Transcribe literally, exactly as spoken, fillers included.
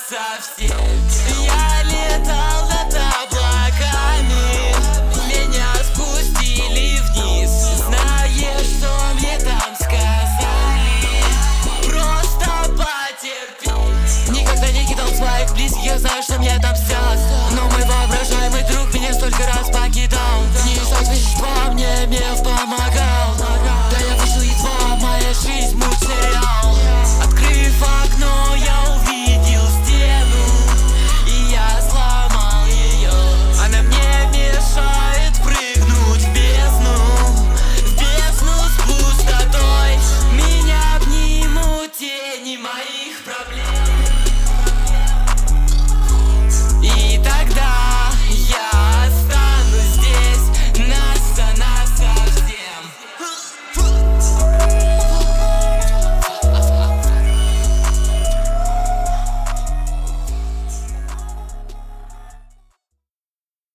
совсем. Я летал над облаками, меня спустили вниз. Знаешь, что мне там сказали? Просто потерпи. Никогда не кидал своих близких, я знаю, что мне там снят. Но мой воображаемый друг меня столько раз покидал. Не соответственно мне мир помогал. Да я вышел едва, моя жизнь мультсериал. Открыв окно, я увидел стену, и я сломал ее. Она мне мешает прыгнуть в бездну, в бездну с пустотой. Меня обнимут тени моих проблем.